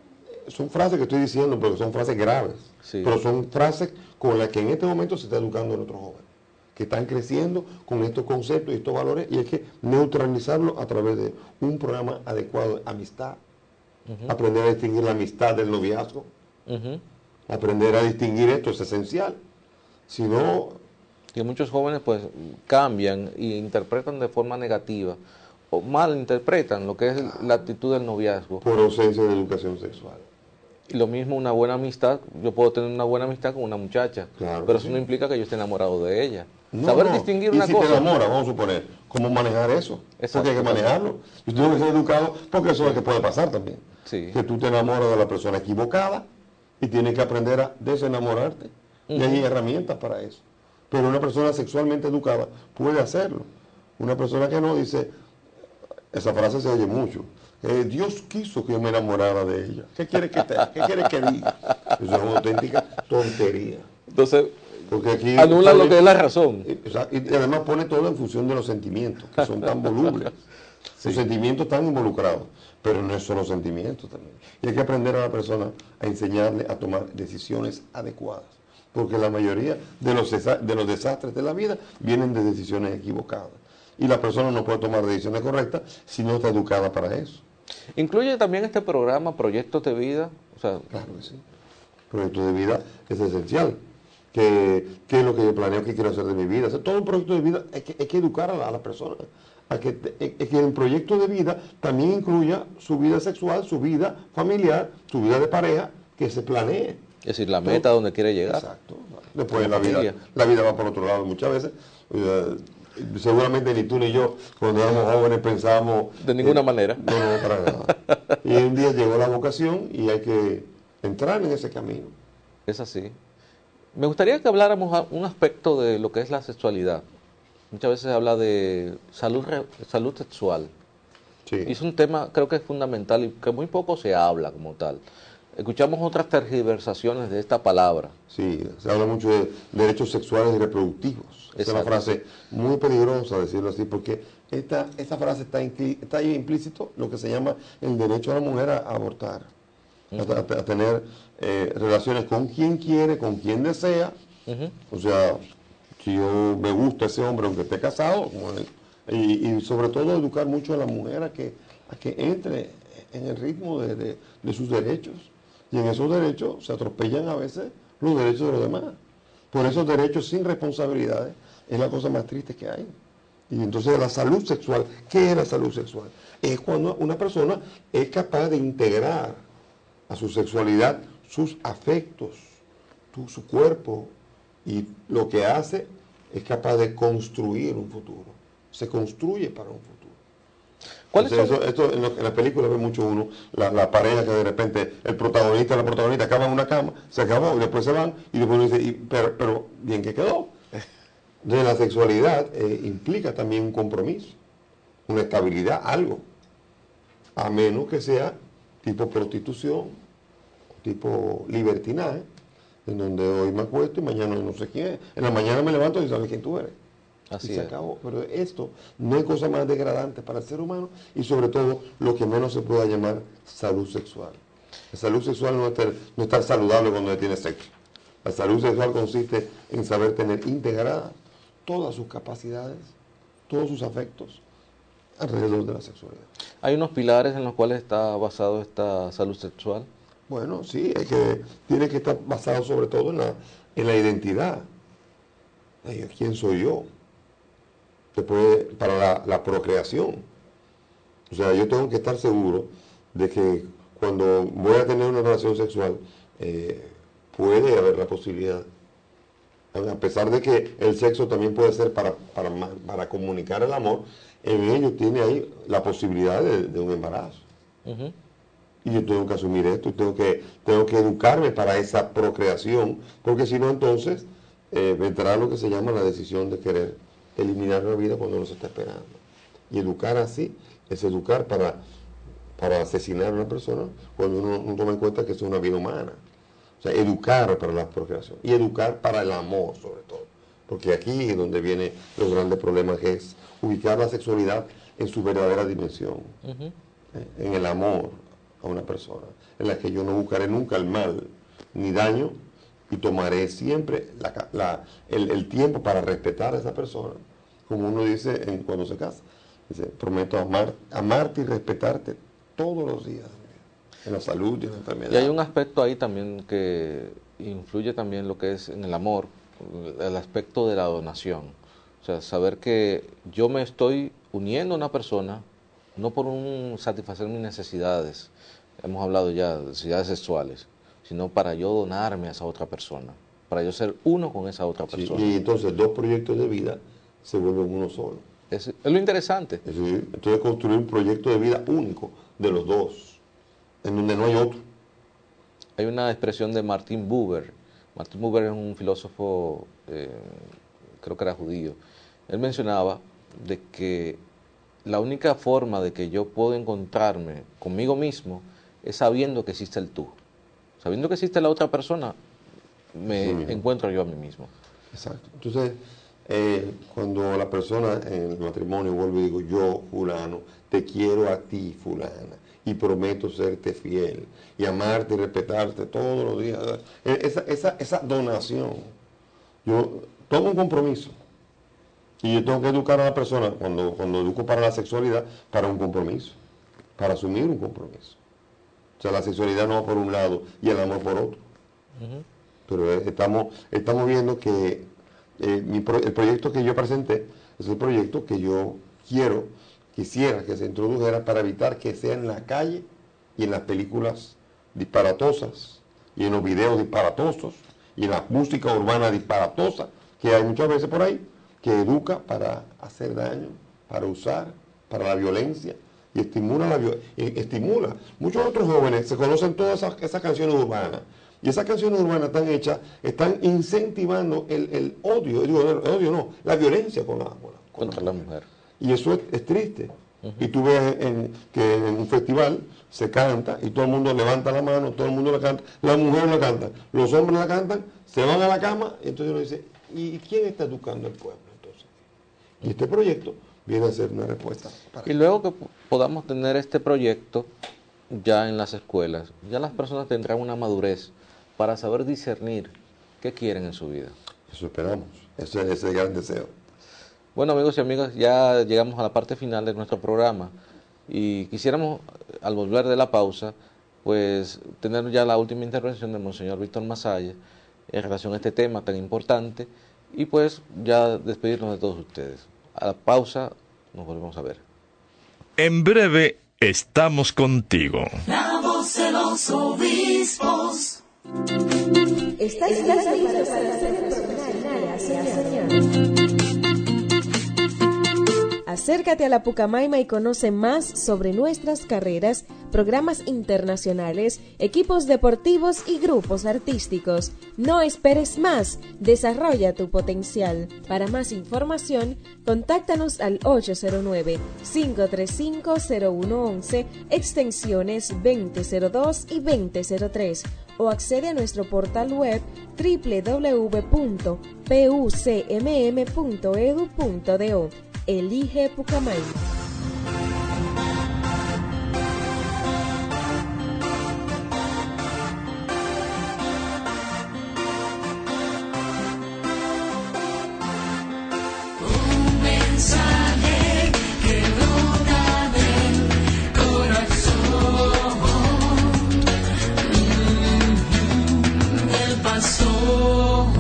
son frases que estoy diciendo, pero son frases graves, sí. Pero son frases con las que en este momento se está educando a nuestros jóvenes, que están creciendo con estos conceptos y estos valores, y hay que neutralizarlos a través de un programa adecuado de amistad, uh-huh. Aprender a distinguir la amistad del noviazgo, uh-huh. Aprender a distinguir esto es esencial. Si no... Que muchos jóvenes pues cambian e interpretan de forma negativa o malinterpretan lo que es la actitud del noviazgo. Por ausencia de educación sexual. Y lo mismo una buena amistad, yo puedo tener una buena amistad con una muchacha, claro, pero eso sí. No implica que yo esté enamorado de ella. No, Saber no. distinguir ¿Y una si cosa. te enamora, vamos a suponer, ¿cómo manejar eso? Exacto, porque hay que manejarlo. Yo tengo que ser educado, porque eso sí. Es lo que puede pasar también. Sí. Que tú te enamoras de la persona equivocada y tienes que aprender a desenamorarte. Uh-huh. Y hay herramientas para eso. Pero una persona sexualmente educada puede hacerlo. Una persona que no dice, esa frase se oye mucho, eh, Dios quiso que yo me enamorara de ella. ¿Qué quiere que, te, ¿qué quiere que diga? Eso es una auténtica tontería. Entonces, porque aquí anula pone, lo que es la razón. Y, o sea, y además pone todo en función de los sentimientos, que son tan volubles. Sí. Los sentimientos están involucrados, pero no son los sentimientos también. Y hay que aprender a la persona a enseñarle a tomar decisiones adecuadas. Porque la mayoría de los, de los desastres de la vida vienen de decisiones equivocadas. Y la persona no puede tomar decisiones correctas si no está educada para eso. ¿Incluye también este programa Proyectos de Vida? O sea, claro que sí. Proyectos de vida es esencial. ¿Qué, qué es lo que yo planeo? ¿Qué quiero hacer de mi vida? O sea, todo un proyecto de vida hay que, hay que educar a la, a la persona. A que, a que el proyecto de vida también incluya su vida sexual, su vida familiar, su vida de pareja, que se planee. Es decir, la meta donde quiere llegar. Exacto. Después la vida, la vida va por otro lado muchas veces. seguramente ni tú ni yo, cuando éramos jóvenes, pensábamos... De ninguna eh, manera. No, no, para nada. Y un día llegó la vocación y hay que entrar en ese camino. Es así. Me gustaría que habláramos a un aspecto de lo que es la sexualidad. Muchas veces se habla de salud, re- salud sexual. Sí. Y es un tema, creo que es fundamental y que muy poco se habla como tal. Escuchamos otras tergiversaciones de esta palabra. Sí, se habla mucho de derechos sexuales y reproductivos. Esa es una Exacto. frase muy peligrosa, decirlo así, porque esta, esta frase está, incli- está ahí implícito lo que se llama el derecho de la mujer a, a abortar, Uh-huh. a, a- a tener eh, relaciones con quien quiere, con quien desea. Uh-huh. O sea, si yo me gusta ese hombre, aunque esté casado, como él, y, y sobre todo educar mucho a la mujer a que, a que entre en el ritmo de, de- de sus derechos. Y en esos derechos se atropellan a veces los derechos de los demás. Por esos derechos sin responsabilidades es la cosa más triste que hay. Y entonces la salud sexual, ¿qué es la salud sexual? Es cuando una persona es capaz de integrar a su sexualidad sus afectos, tu- su cuerpo, y lo que hace es capaz de construir un futuro. Se construye para un futuro. ¿Cuáles Entonces, son? Esto, esto en, lo- en la película ve mucho uno, la, la pareja que de repente el protagonista y la protagonista acaban en una cama, se acabó, y después se van, y después uno dice, y- pero, pero bien que quedó. Entonces la sexualidad eh, implica también un compromiso, una estabilidad, algo, a menos que sea tipo prostitución, tipo libertinaje, en donde hoy me acuesto y mañana no sé quién es. En la mañana me levanto y sabes quién tú eres. Así y se es. acabó. Pero esto no hay cosa más degradante para el ser humano y sobre todo lo que menos se pueda llamar salud sexual. La salud sexual no es estar, no estar saludable cuando tiene sexo. La salud sexual consiste en saber tener integradas todas sus capacidades, todos sus afectos alrededor de la sexualidad. Hay unos pilares en los cuales está basado esta salud sexual. Bueno, sí, es que tiene que estar basado sobre todo en la, en la identidad. Ay, ¿quién soy yo? Después, para la, la procreación. O sea, yo tengo que estar seguro de que cuando voy a tener una relación sexual, eh, puede haber la posibilidad, a pesar de que el sexo también puede ser para, para, ma- para comunicar el amor, en ello tiene ahí la posibilidad de, de un embarazo. Ujú. Y yo tengo que asumir esto, y tengo que, tengo que educarme para esa procreación, porque si no entonces eh, vendrá lo que se llama la decisión de querer eliminar la vida cuando no se está esperando. Y educar así es educar para, para asesinar a una persona cuando uno no toma en cuenta que eso es una vida humana. O sea, educar para la procreación y educar para el amor sobre todo. Porque aquí es donde vienen los grandes problemas, que es ubicar la sexualidad en su verdadera dimensión, Ujú. eh, en el amor a una persona, en la que yo no buscaré nunca el mal ni daño y tomaré siempre la ca- la- el, el tiempo para respetar a esa persona, como uno dice en, cuando se casa. Dice, prometo amar, amarte y respetarte todos los días, en la salud y en la enfermedad. Y hay un aspecto ahí también que influye también lo que es en el amor, el aspecto de la donación. O sea, saber que yo me estoy uniendo a una persona no por un satisfacer mis necesidades, hemos hablado ya de necesidades sexuales, sino para yo donarme a esa otra persona, para yo ser uno con esa otra Sí, persona. y entonces dos proyectos de vida se vuelven uno solo. Es, es lo interesante. Es decir, entonces construir un proyecto de vida único de los dos, en donde no hay otro. Hay una expresión de Martin Buber. Martin Buber es un filósofo, eh, creo que era judío. Él mencionaba de que la única forma de que yo puedo encontrarme conmigo mismo es sabiendo que existe el tú. Sabiendo que existe la otra persona, me Sí, mismo. encuentro yo a mí mismo. Exacto. Entonces, eh, cuando la persona en el matrimonio vuelve y digo, yo, fulano, te quiero a ti, fulana, y prometo serte fiel, y amarte y respetarte todos los días. Eh, Esa, esa, esa donación, yo tomo un compromiso. Y yo tengo que educar a la persona, cuando, cuando educo para la sexualidad, para un compromiso, para asumir un compromiso. O sea, la sexualidad no va por un lado y el amor por otro. Ujú. Pero eh, estamos, estamos viendo que eh, mi pro- el proyecto que yo presenté es el proyecto que yo quiero, quisiera que se introdujera para evitar que sea en la calle y en las películas disparatosas y en los videos disparatosos y en la música urbana disparatosa que hay muchas veces por ahí, que educa para hacer daño, para usar, para la violencia, y estimula la estimula. Muchos otros jóvenes se conocen todas esas, esas canciones urbanas, y esas canciones urbanas están hechas, están incentivando el, el odio, digo, el odio no, la violencia con la, con la, con contra la mujer. Y eso es, es triste. Uh-huh. Y tú ves en, que en un festival se canta y todo el mundo levanta la mano, todo el mundo la canta, las mujeres la cantan, los hombres la cantan, se van a la cama, y entonces uno dice, ¿y quién está educando al pueblo entonces? Y este proyecto viene a ser una respuesta. Para y luego que podamos tener este proyecto ya en las escuelas, ya las personas tendrán una madurez para saber discernir qué quieren en su vida. Eso esperamos, ese es ese gran deseo. Bueno, amigos y amigas, ya llegamos a la parte final de nuestro programa y quisiéramos, al volver de la pausa, pues tener ya la última intervención de Monseñor Víctor Masaya en relación a este tema tan importante y pues ya despedirnos de todos ustedes. A la pausa nos volvemos a ver. En breve estamos contigo. La voz de los obispos. ¿Estáis listos para hacer la señal? Acércate a la Pucamaima y conoce más sobre nuestras carreras, programas internacionales, equipos deportivos y grupos artísticos. No esperes más, desarrolla tu potencial. Para más información, contáctanos al ocho cero nueve, cinco tres cinco, cero uno once, extensiones veinte cero dos y veinte cero tres, o accede a nuestro portal web doble u doble u doble u punto p u c m m punto e d u punto d o. Elige Pucamaima. Un mensaje que brota del corazón del pastor.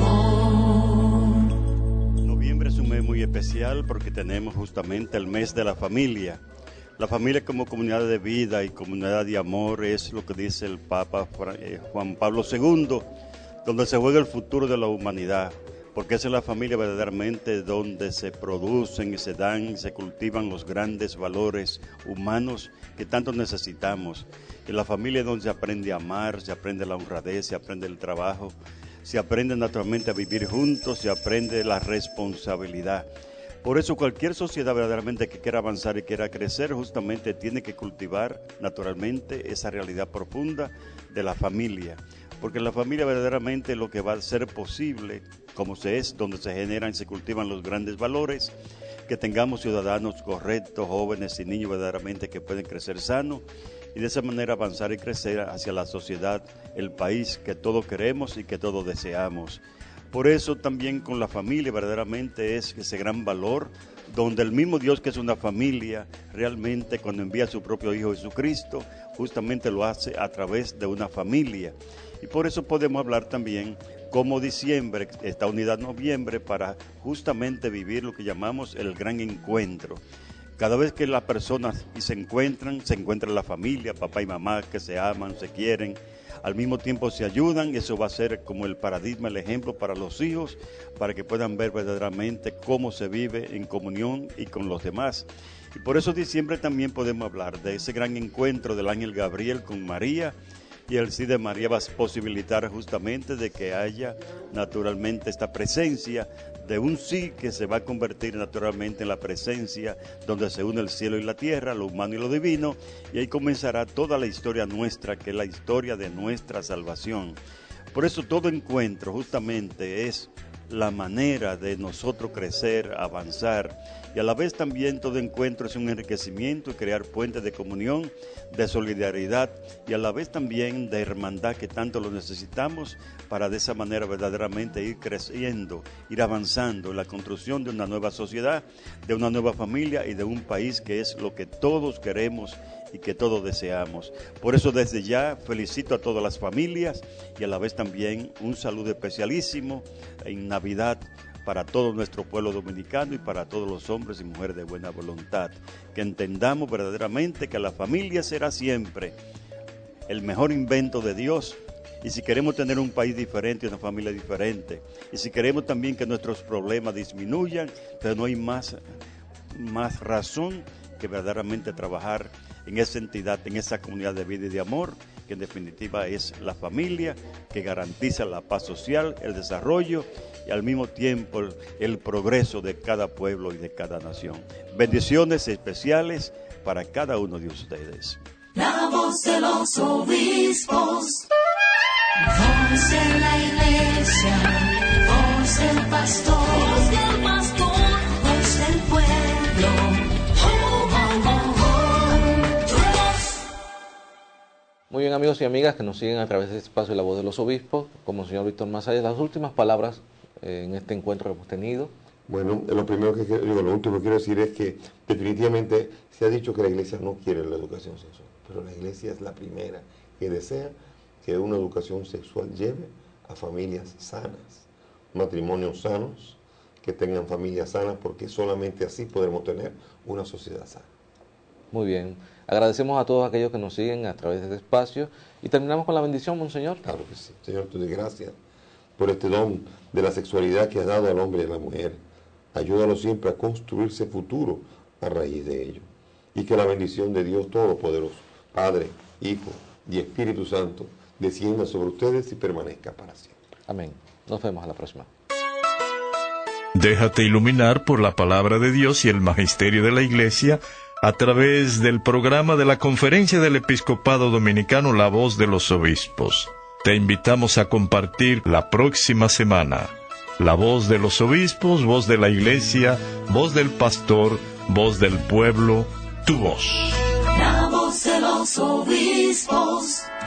Noviembre es un mes muy especial porque tenemos justamente el mes de la familia. La familia como comunidad de vida y comunidad de amor es lo que dice el Papa Juan Pablo segundo, donde se juega el futuro de la humanidad, porque es en la familia verdaderamente donde se producen y se dan y se cultivan los grandes valores humanos que tanto necesitamos. En la familia es donde se aprende a amar, se aprende la honradez, se aprende el trabajo, se aprende naturalmente a vivir juntos, se aprende la responsabilidad. Por eso cualquier sociedad verdaderamente que quiera avanzar y quiera crecer justamente tiene que cultivar naturalmente esa realidad profunda de la familia. Porque la familia verdaderamente es lo que va a ser posible, como se es, donde se generan y se cultivan los grandes valores, que tengamos ciudadanos correctos, jóvenes y niños verdaderamente que pueden crecer sanos y de esa manera avanzar y crecer hacia la sociedad, el país que todos queremos y que todos deseamos. Por eso también con la familia verdaderamente es ese gran valor, donde el mismo Dios que es una familia, realmente cuando envía a su propio Hijo Jesucristo, justamente lo hace a través de una familia. Y por eso podemos hablar también como diciembre, esta unidad noviembre, para justamente vivir lo que llamamos el gran encuentro. Cada vez que las personas se encuentran, se encuentra la familia, papá y mamá que se aman, se quieren, al mismo tiempo se ayudan, y eso va a ser como el paradigma, el ejemplo para los hijos, para que puedan ver verdaderamente cómo se vive en comunión y con los demás. Y por eso diciembre también podemos hablar de ese gran encuentro del ángel Gabriel con María, y el sí de María va a posibilitar justamente de que haya naturalmente esta presencia de un sí que se va a convertir naturalmente en la presencia donde se une el cielo y la tierra, lo humano y lo divino, y ahí comenzará toda la historia nuestra, que es la historia de nuestra salvación. Por eso todo encuentro justamente es la manera de nosotros crecer, avanzar, y a la vez también todo encuentro es un enriquecimiento y crear puentes de comunión, de solidaridad y a la vez también de hermandad que tanto lo necesitamos para de esa manera verdaderamente ir creciendo, ir avanzando en la construcción de una nueva sociedad, de una nueva familia y de un país que es lo que todos queremos y que todos deseamos. Por eso desde ya felicito a todas las familias y a la vez también un saludo especialísimo en Navidad para todo nuestro pueblo dominicano y para todos los hombres y mujeres de buena voluntad, que entendamos verdaderamente que la familia será siempre el mejor invento de Dios Y si queremos tener un país diferente, una familia diferente, y si queremos también que nuestros problemas disminuyan, pero no hay más, más razón que verdaderamente trabajar en esa entidad, en esa comunidad de vida y de amor, que en definitiva es la familia, que garantiza la paz social, el desarrollo y al mismo tiempo el, el progreso de cada pueblo y de cada nación. Bendiciones especiales para cada uno de ustedes. La voz de los obispos, voz de la iglesia, voz del pastor, voz del pastor, voz del pueblo. Oh, oh, oh, oh, tu voz. Muy bien, amigos y amigas que nos siguen a través de este espacio de La Voz de los Obispos, como el señor Víctor Mazayas, las últimas palabras eh, en este encuentro que hemos tenido. Bueno, lo primero que quiero, digo, lo último que quiero decir es que definitivamente se ha dicho que la iglesia no quiere la educación sexual, pero la iglesia es la primera que desea que una educación sexual lleve a familias sanas, matrimonios sanos, que tengan familias sanas, porque solamente así podremos tener una sociedad sana. Muy bien. Agradecemos a todos aquellos que nos siguen a través de este espacio y terminamos con la bendición, monseñor. Claro que sí. Señor, te doy gracias por este don de la sexualidad que has dado al hombre y a la mujer. Ayúdalo siempre a construirse futuro a raíz de ello. Y que la bendición de Dios Todopoderoso, Padre, Hijo y Espíritu Santo, descienda sobre ustedes y permanezca para siempre. Amén. Nos vemos a la próxima. Déjate iluminar por la palabra de Dios y el magisterio de la Iglesia a través del programa de la Conferencia del Episcopado Dominicano La Voz de los Obispos. Te invitamos a compartir la próxima semana. La voz de los obispos, voz de la Iglesia, voz del pastor, voz del pueblo, tu voz. La voz de los obispos.